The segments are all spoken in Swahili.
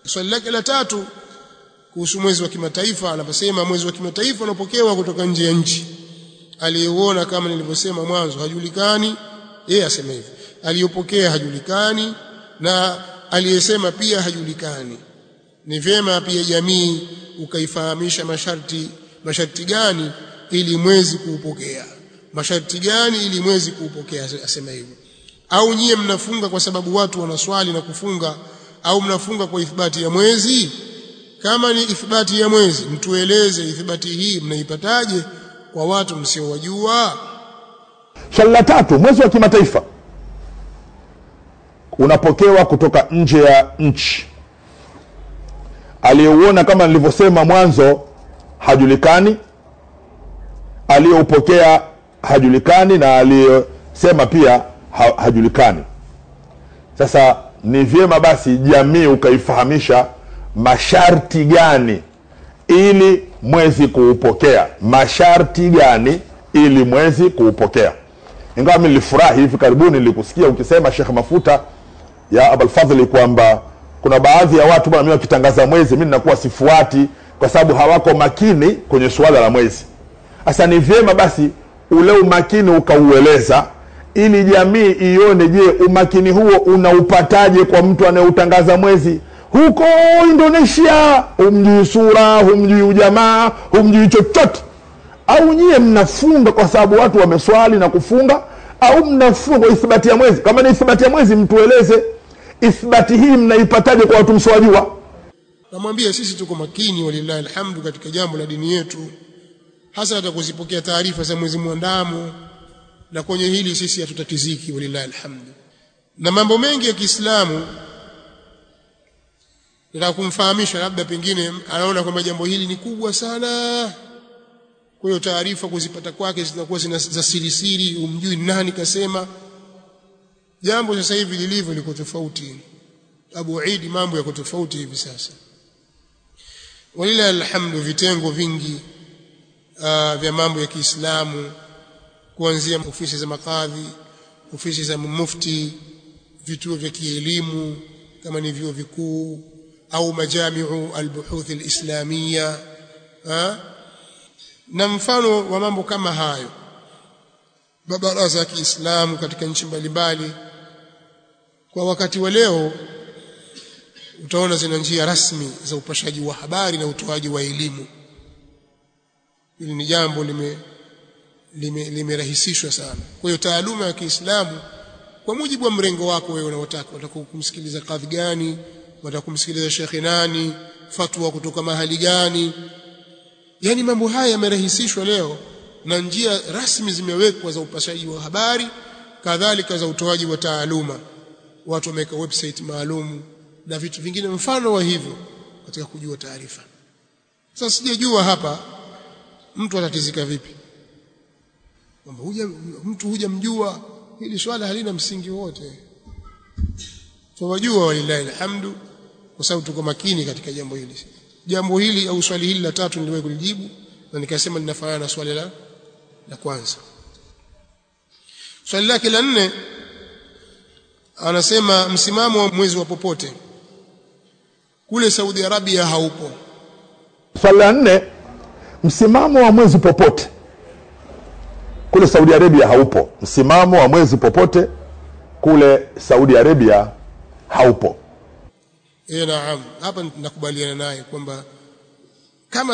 Swali lake la tatu kuhusu mwezi wa kimataifa, anaposema mwezi wa kimataifa unapokewa kutoka nje ya nchi, aliyeuona kama nilivyosema mwanzo hajulikani, yeye asema hivi, aliyopokea hajulikani na aliyesema pia hajulikani. Ni vyema pia jamii ukaifahamisha masharti gani ili mwezi kuupokea, masharti gani ili mwezi kuupokea, asema hivyo. Au nyie mnafunga kwa sababu watu wanaswali na kufunga, au mnafunga kwa ithibati ya mwezi? Kama ni ithibati ya mwezi, mtueleze ithibati hii mnaipataje kwa watu msiowajua? Swali la tatu, mwezi wa kimataifa unapokewa kutoka nje ya nchi, aliyeuona kama nilivyosema mwanzo hajulikani, aliyeupokea hajulikani na aliyesema pia hajulikani. Sasa ni vyema basi jamii ukaifahamisha masharti gani ili mwezi kuupokea, masharti gani ili mwezi kuupokea. Ingawa mimi nilifurahi hivi karibuni nilikusikia ukisema Sheikh Mafuta ya Abul Fadhli kwamba kuna baadhi ya watu bwana, mimi wakitangaza mwezi mimi ninakuwa sifuati kwa sababu hawako makini kwenye suala la mwezi. Sasa ni vyema basi ule umakini ukaueleza ili jamii ione, je, umakini huo unaupataje kwa mtu anayeutangaza mwezi huko Indonesia, humjui sura, humjui ujamaa, humjui chochote? Au nyie mnafunga kwa sababu watu wameswali na kufunga, au mnafunga kwa ithibati ya mwezi? Kama ni ithibati ya mwezi mtueleze ithibati hii mnaipataje kwa watu msiowajua. Namwambia sisi tuko makini walillahi alhamdu katika jambo la dini yetu, hasa hata kuzipokea taarifa za mwezi muandamo, na kwenye hili sisi hatutatiziki walillahi alhamdu. Na mambo mengi ya Kiislamu nataka kumfahamisha, labda pengine anaona kwamba jambo hili ni kubwa sana, kwa hiyo taarifa kuzipata kwake zinakuwa za siri, umjui nani kasema. Jambo sasa hivi lilivyo liko tofauti. Abu Eid, mambo yako tofauti hivi sasa walillahi alhamdu. Vitengo vingi vya mambo ya Kiislamu, kuanzia ofisi za makadhi, ofisi za mufti, vituo vya kielimu kama ni vyuo vikuu au majamiu albuhuth alislamia, na mfano wa mambo kama hayo, mabaraza ya Kiislamu katika nchi mbalimbali. Kwa wakati wa leo utaona zina njia rasmi za upashaji wa habari na utoaji wa elimu. Hili ni jambo limerahisishwa sana. Kwa hiyo taaluma ya Kiislamu kwa mujibu wa mrengo wako wewe unaotaka, unataka kumsikiliza kadhi gani, unataka kumsikiliza shekhi nani, fatwa kutoka mahali gani, yani mambo haya yamerahisishwa leo na njia rasmi zimewekwa za upashaji wa habari, kadhalika za utoaji wa taaluma. Watu wameweka website maalum na vitu vingine mfano wa hivyo katika kujua taarifa. Sasa sijajua hapa mtu atatizika vipi kwamba mtu hujamjua, hili swala halina msingi wote. Tunajua walillahi alhamdu kwa sababu tuko makini katika jambo hili. Jambo hili au swali hili la tatu niliwahi kulijibu na nikasema linafanana na swali la kwanza. Swali lake la 4 anasema msimamo wa mwezi wa popote kule Saudi Arabia haupo. Swali la 4, msimamo wa mwezi popote kule Saudi Arabia haupo. Msimamo wa mwezi popote kule Saudi Arabia haupo. Naam, hapa nakubaliana naye kwamba kama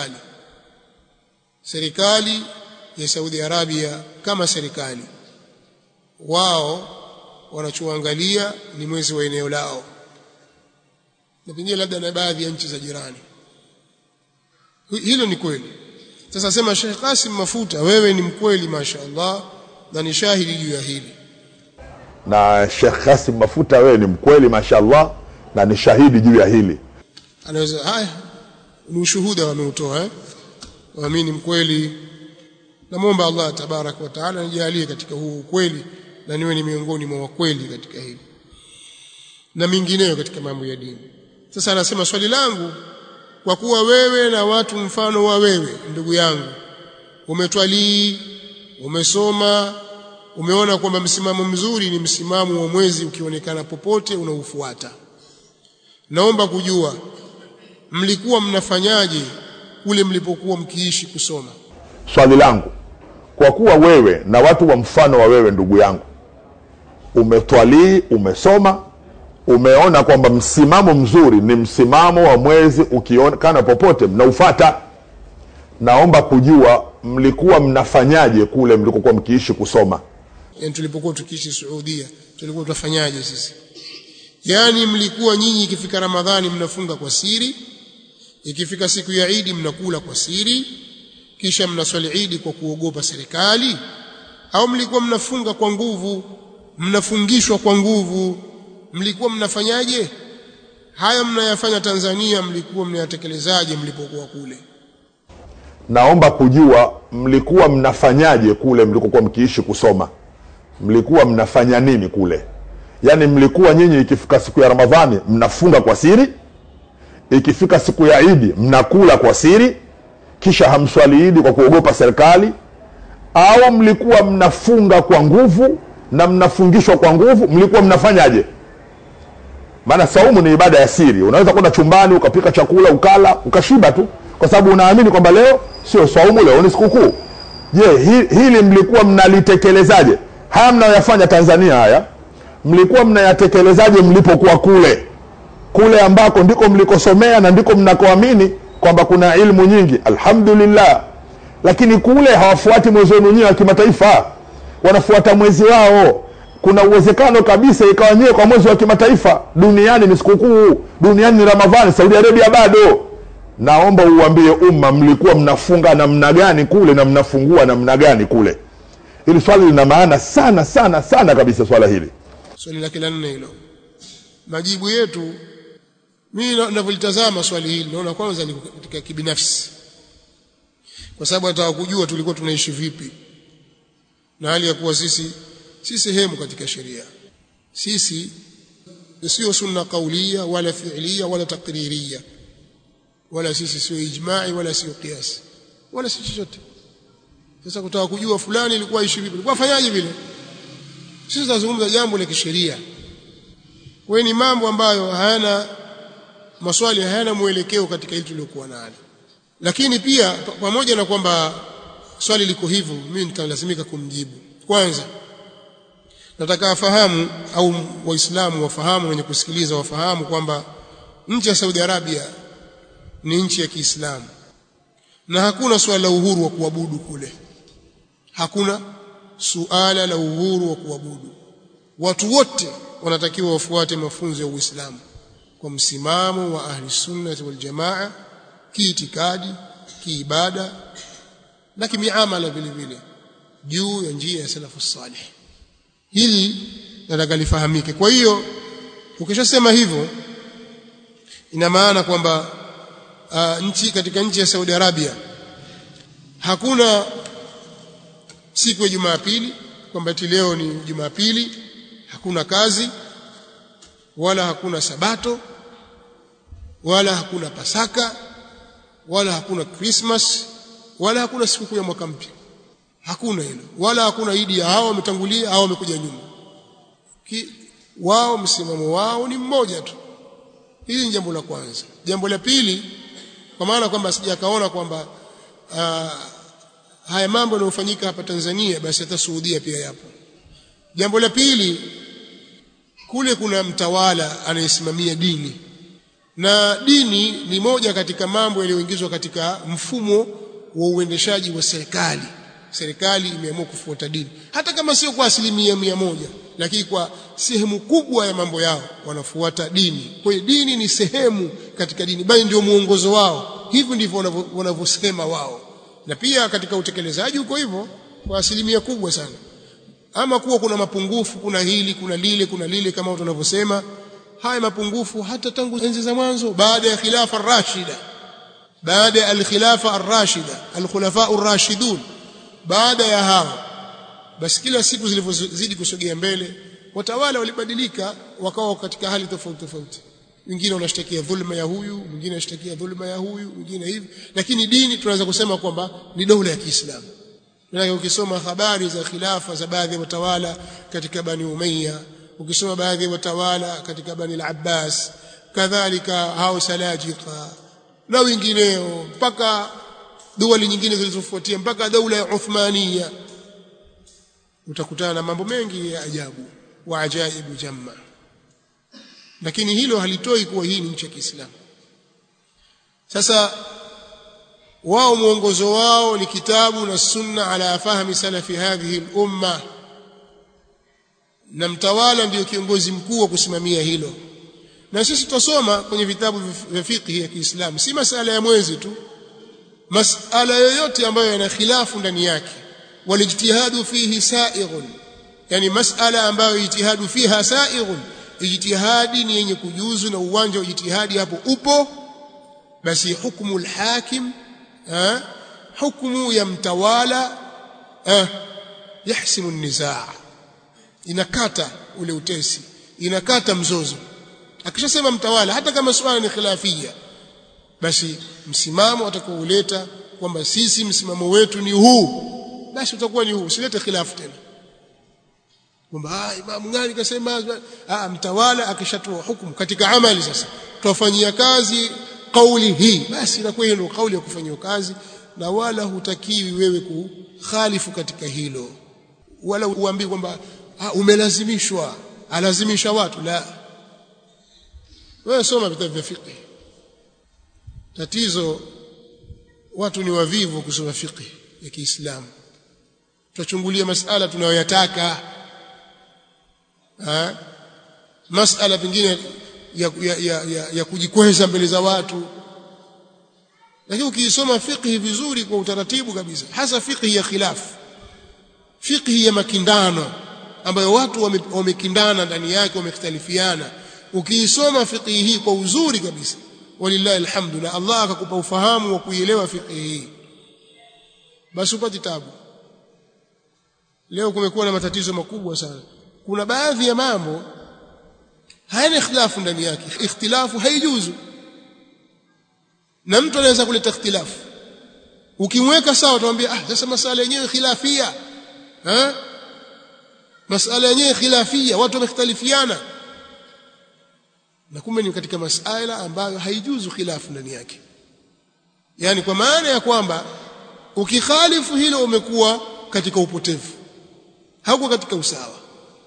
serikali ya Saudi Arabia kama serikali, wao wanachoangalia ni mwezi wa eneo lao, na pengine labda na baadhi ya nchi za jirani. Hilo ni kweli. Sasa sema Sheikh Qasim Mafuta, wewe ni mkweli mashaallah na ni shahidi juu ya hili. Na Sheikh Qasim Mafuta, wewe ni mkweli mashaallah na ni shahidi juu ya hili. Anaweza haya ni ushuhuda wameutoa waamini mkweli. Namuomba Allah tabarak wa taala anijalie katika huu ukweli na niwe ni miongoni mwa wakweli katika hili na mingineyo katika mambo ya dini. Sasa anasema swali langu, kwa kuwa wewe na watu mfano wa wewe ndugu yangu umetwalii, umesoma, umeona kwamba msimamo mzuri ni msimamo wa mwezi ukionekana popote unaufuata. naomba kujua mlikuwa mnafanyaje kule mlipokuwa mkiishi kusoma. Swali langu, kwa kuwa wewe na watu wa mfano wa wewe ndugu yangu umetwalii, umesoma, umeona kwamba msimamo mzuri ni msimamo wa mwezi ukionekana popote mnaufuata, naomba kujua mlikuwa mnafanyaje kule mlikokuwa mkiishi kusoma. Yani tulipokuwa tukiishi Saudia tulikuwa tunafanyaje sisi? Yani mlikuwa nyinyi ikifika Ramadhani mnafunga kwa siri, ikifika siku ya Eid mnakula kwa siri, kisha mnaswali Eid kwa kuogopa serikali, au mlikuwa mnafunga kwa nguvu, mnafungishwa kwa nguvu? Mlikuwa mnafanyaje? Haya mnayafanya Tanzania mlikuwa mnayatekelezaje mlipokuwa kule? Naomba kujua mlikuwa mnafanyaje kule mlikokuwa mkiishi kusoma. Mlikuwa mnafanya nini kule? Yani mlikuwa nyinyi ikifika siku ya Ramadhani mnafunga kwa siri, ikifika siku ya Eid mnakula kwa siri, kisha hamswali Eid kwa kuogopa serikali, au mlikuwa mnafunga kwa nguvu na mnafungishwa kwa nguvu? Mlikuwa mnafanyaje? Maana saumu ni ibada ya siri. Unaweza kwenda chumbani ukapika chakula ukala ukashiba tu kwa sababu unaamini kwamba leo sio saumu, leo ni sikukuu. Je, hili mlikuwa mnalitekelezaaje? Haya mnayoyafanya Tanzania haya mlikuwa mnayatekelezaje mlipokuwa kule ambako ndiko mlikosomea na ndiko mnakoamini kwamba kuna ilmu nyingi? Alhamdulillah. Lakini kule hawafuati mwezi wenyewe wa kimataifa, wanafuata mwezi wao. Kuna uwezekano kabisa ikawa nyewe kwa mwezi wa kimataifa duniani ni sikukuu, duniani ni Ramadhani, Saudi Arabia bado. Naomba uambie umma mlikuwa mnafunga namna gani kule na mnafungua namna gani kule. Hili swali lina maana sana sana sana kabisa swala hili. Swali la kila nne hilo. Majibu yetu, mimi ninavyolitazama swali hili naona kwanza ni katika kibinafsi, kwa sababu nataka kujua tulikuwa tunaishi vipi, na hali ya kuwa sisi si sehemu katika sheria. Sisi sio sunna kaulia wala fi'liya wala taqririya, wala sisi sio ijma'i wala sio qiyas wala si chochote. Sasa kutaka kujua fulani ilikuwa ishi vipi, ilikuwa fanyaje vile, sisi tunazungumza jambo la kisheria. Kwa ni mambo ambayo hayana maswali, hayana mwelekeo katika hili tuliokuwa nalo. Lakini pia pamoja na kwamba swali liko hivyo, mimi nitalazimika kumjibu. Kwanza nataka afahamu, au waislamu wafahamu, wenye kusikiliza wafahamu kwamba nchi ya Saudi Arabia ni nchi ya Kiislamu na hakuna swala la uhuru wa kuabudu kule. Hakuna suala la uhuru wa kuabudu. Watu wote wanatakiwa wafuate mafunzo ya Uislamu kwa msimamo wa ahli sunnah wal jamaa, kiitikadi, kiibada na kimiamala vile vile, juu ya njia ya salafu salih. Hili nataka lifahamike. Kwa hiyo ukishasema hivyo ina maana kwamba katika nchi ya Saudi Arabia hakuna siku ya Jumapili, kwamba leo ni Jumapili, hakuna kazi, wala hakuna Sabato, wala hakuna Pasaka, wala hakuna Christmas, wala hakuna sikukuu ya mwaka mpya. Hakuna hilo. Wala hakuna idi ya hao wametangulia au wamekuja nyuma. Wao msimamo wao ni mmoja tu. Hili ni jambo la kwanza. Jambo la pili, kwa maana kwamba sijakaona kwamba haya mambo yanayofanyika hapa Tanzania basi hata Saudia pia yapo. Jambo la pili, kule kuna mtawala anayesimamia dini, na dini ni moja katika mambo yaliyoingizwa katika mfumo wa uendeshaji wa serikali. Serikali imeamua kufuata dini, hata kama sio kwa 100%, lakini kwa sehemu kubwa ya mambo yao wanafuata dini. Kwa hiyo dini ni sehemu katika dini, bali ndio muongozo wao. Hivyo ndivyo wanavyosema wao, na pia katika utekelezaji uko hivyo kwa 100% kubwa sana. Ama kuwa kuna mapungufu, kuna hili, kuna lile kama watu wanavyosema, haya mapungufu hata tangu enzi za mwanzo, baada ya khilafa ar-rashida, baada ya al-khilafa ar-rashida, al-khulafa ar-rashidun, baada ya hao basi kila siku zilivyozidi kusogea mbele watawala walibadilika, wakawa katika hali tofauti tofauti. Wengine wanashtakia dhulma ya huyu, mwingine anashtakia dhulma ya huyu, mwingine hivi. Lakini dini tunaweza kusema kwamba ni dola ya Kiislamu. Na ukisoma habari za khilafa za baadhi ya watawala katika Bani Umayya, ukisoma baadhi ya watawala katika Bani al-Abbas, kadhalika hao salajika na wengineo mpaka dawla nyingine zilizofuatia mpaka daula ya Uthmania, utakutana na mambo mengi ya ajabu wa ajaibu jamma. Lakini hilo halitoi kuwa hii ni nchi ya Kiislamu. Sasa wao mwongozo wao ni kitabu na sunna ala fahmi salafi hadhihi al-umma, na mtawala ndiyo kiongozi mkuu wa kusimamia hilo. Na sisi tutasoma kwenye vitabu vya fiqh ya Kiislamu, si masala ya mwezi tu, masala yoyote ambayo yana khilafu ndani yake, walijtihadu fihi sa'ighun, yani masala ambayo ijtihadu fiha sa'ighun, ijtihadi ni yenye kujuzu na uwanja wa ijtihadi hapo upo, basi hukumu al-hakim, hukumu ya mtawala, yahsimu an-nizaa, inakata ule utesi, inakata mzozo. Akishasema mtawala, hata kama swala ni khilafia, basi msimamo atakaouleta kwamba sisi msimamo wetu ni huu, basi utakuwa ni huu, usilete khilafu tena kwamba imamu gani kasema. Mtawala akishatoa hukumu katika amali, sasa tuwafanyia kazi kauli hii, basi inakuwa ndio kauli ya kufanyia kazi, na wala hutakiwi wewe kukhalifu katika hilo, wala uambii kwamba umelazimishwa, alazimisha watu. La, wewe soma vitabu vya fiqh. Tatizo watu ni wavivu kusoma fiqh ya Kiislamu. Tutachungulia masala tunayoyataka, masala pengine ya kujikweza mbele za watu. Lakini ukisoma fiqh vizuri kwa utaratibu kabisa, hasa fiqh ya khilaf, fiqh ya makindano ambayo watu wamekindana ndani yake, wamekhtalifiana, ukiisoma fiqh hii kwa uzuri kabisa, walillahi alhamdu, na Allah akakupa ufahamu wa kuielewa fiqh hii, basi upate tabu. Leo kumekuwa na matatizo makubwa sana. Kuna baadhi ya mambo hayana ikhtilafu ndani yake, ikhtilafu haijuzu, na mtu anaweza kuleta ikhtilafu. Ukimweka sawa utamwambia sasa masala yenyewe khilafia, masala yenyewe khilafia, watu wamekhtalifiana, na kumbe ni katika masala ambayo haijuzu khilafu ndani yake. Yani kwa maana ya kwamba ukikhalifu hilo umekuwa katika upotevu, hauko katika usawa.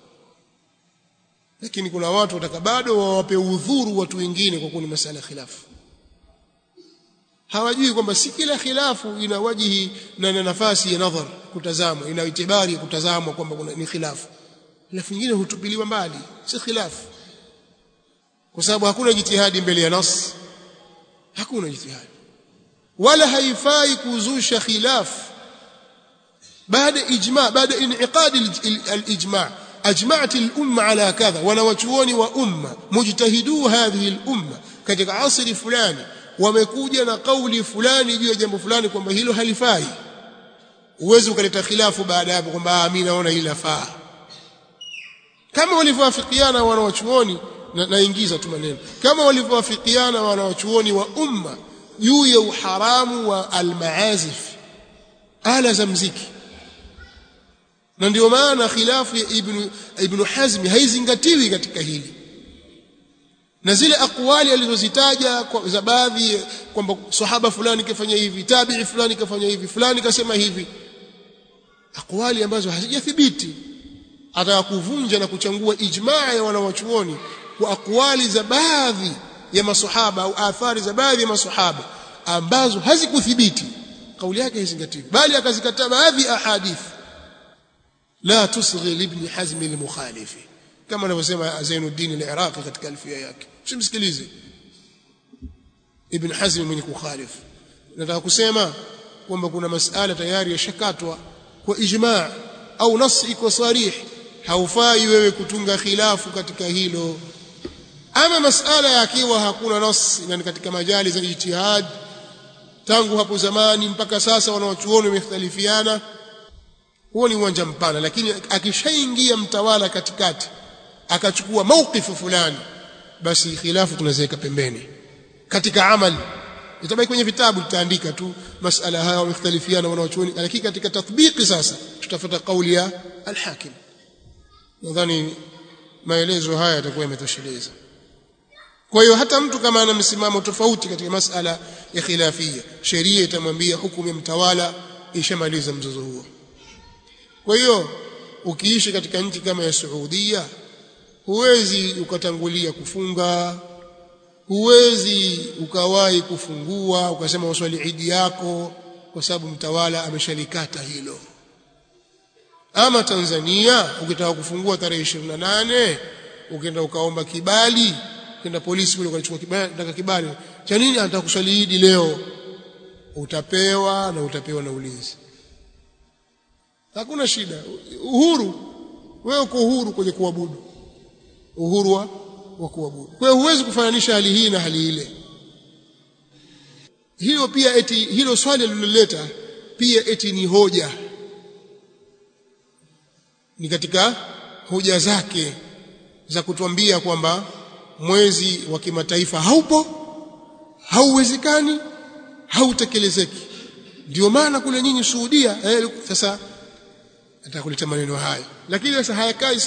Lakini kuna watu wataka bado wawape udhuru watu wengine kwa kuwa ni masala khilafu. Hawajui kwamba si kila khilafu ina wajihi na nafasi ya nadhar kutazama, ina itibari ya kutazama kwamba ni khilafu. Khilafu nyingine hutupiliwa mbali, si khilafu, kwa sababu hakuna jitihadi mbele ya nas, hakuna jitihadi. Wala haifai kuzusha khilaf baada ijma, baada inqad al-ijma. أجمعت الأمة على كذا، ونوچuoni wa umma mujtahidu hadhihi al-umma katika asri fulani wamekuja na kauli fulani juu ya jambo fulani kwamba hilo halifai. Uwezo ukaleta khilafu baada hapo kwamba mimi naona hili lafaa. Kama walivyowafikiana wanawachuoni, naingiza tu maneno, kama walivyowafikiana wanawachuoni wa umma juu ya uharamu wa al-maazif, ala za muziki. Na ndio maana khilafu ya Ibn Hazm haizingatiwi katika hili, na zile aqwali alizozitaja za baadhi kwamba sahaba fulani kafanya hivi, tabi'i fulani kafanya hivi, fulani kasema hivi, aqwali ambazo hazijathibiti, atakuvunja na kuchangua ijmaa ya wanawachuoni kwa aqwali za baadhi ya masahaba au athari za baadhi ya masahaba ambazo hazikuthibiti, kauli yake haizingatiwi, bali akazikataa baadhi ya ahadith. La tusghi ibn Hazm al-mukhalifi, kama anavyosema Zainuddin al-Iraqi katika alfia yake. Usimsikilize Ibn Hazm mwenye kukhalifu. Nataka kusema kwamba kuna masala tayari yashakatwa kwa ijma' au nas iko sarih, haufai wewe kutunga khilafu katika hilo. Ama masala yakiwa hakuna nas, yani katika majali za ijtihad tangu hapo zamani mpaka sasa wanawachuoni wamekhtalifiana, huo ni uwanja mpana. Lakini akishaingia mtawala katikati akachukua maukifu fulani, basi khilafu tunaziweka pembeni. Katika amali itabaki kwenye vitabu, tutaandika tu masala haya wamekhtalifiana wanawachuoni, lakini katika tatbiki sasa tutafuata kauli ya al-hakim. Nadhani maelezo haya yatakuwa yametosheleza. Kwa hiyo hata mtu kama ana msimamo tofauti katika masala ya khilafia, sheria itamwambia hukumu ya mtawala ishamaliza mzozo huo. Kwa hiyo ukiishi katika nchi kama ya Saudia, huwezi ukatangulia kufunga, huwezi ukawahi kufungua ukasema waswali idi yako kwa sababu mtawala ameshalikata hilo. Ama Tanzania, ukitaka kufungua tarehe 28, ukienda ukaomba kibali, ukienda polisi kule ukachukua kibali, nataka kibali cha nini, anataka kuswali idi leo, utapewa na ulinzi. Hakuna shida. Uhuru, wewe uko uhuru kwenye kuabudu, uhuru wa kuabudu. Kwa hiyo huwezi kufananisha hali hii na hali ile. Hiyo pia eti hilo swali lililoleta pia eti ni hoja, ni katika hoja zake za kutuambia kwamba mwezi wa kimataifa haupo, hauwezekani, hautekelezeki. Ndio maana kule nyinyi Saudia sasa atakuleta maneno haya, lakini sasa hayakai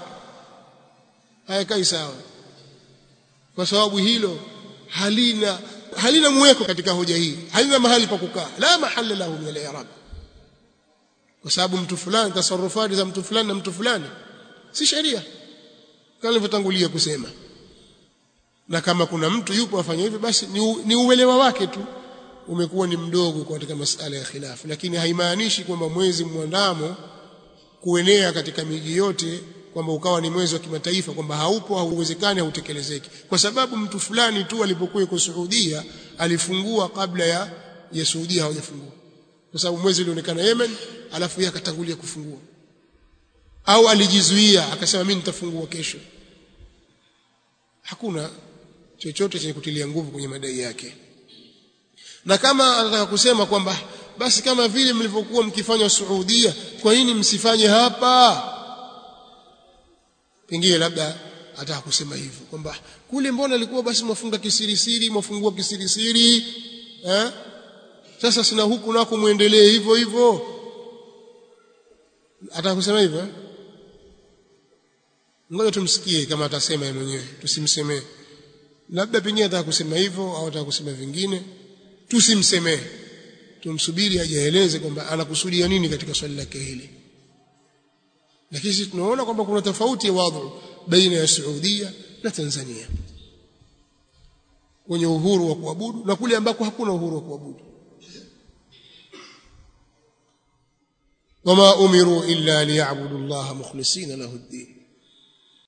sawa, kwa sababu hilo halina mweko katika hoja hii, halina mahali pa kukaa, la mahalla lahu min al-i'rab. Kwa sababu mtu fulani, tasarrufati za mtu fulani na mtu fulani si sheria, kama nilivyotangulia kusema. Na kama kuna mtu yupo afanya hivyo, basi ni uelewa wake tu umekuwa ni mdogo katika masala ya khilafu, lakini haimaanishi kwamba mwezi mwandamo kuenea katika miji yote kwamba ukawa ni mwezi wa kimataifa, kwamba haupo, hauwezekani, hautekelezeki kwa sababu mtu fulani tu alipokuwa yuko Saudia alifungua kabla ya Saudia hawajafungua, kwa sababu mwezi ulionekana Yemen alafu yeye akatangulia kufungua, au alijizuia akasema mimi nitafungua kesho. Hakuna chochote chenye kutilia nguvu kwenye madai yake. Na kama anataka kusema kwamba basi kama vile mlivyokuwa mkifanya Saudia, kwa nini msifanye hapa? Pengine labda ataka kusema hivyo kwamba kule mbona alikuwa basi mwafunga kisirisiri, mwafungua kisirisiri, sasa sina huku nako muendelee hivyo hivyo. Ataka kusema hivyo? Ngoja tumsikie kama atasema yeye mwenyewe, tusimsemee. Labda pengine ataka kusema hivyo au ataka kusema vingine, tusimsemee, tumsubiri ajaeleze kwamba anakusudia nini katika swali lake hili. Lakini sisi tunaona kwamba kuna tofauti ya wadhu baina ya Saudia na Tanzania kwenye uhuru wa kuabudu na kule ambako hakuna uhuru wa kuabudu. Wama umiru illa liya'budu Allaha mukhlisina lahu ad-din.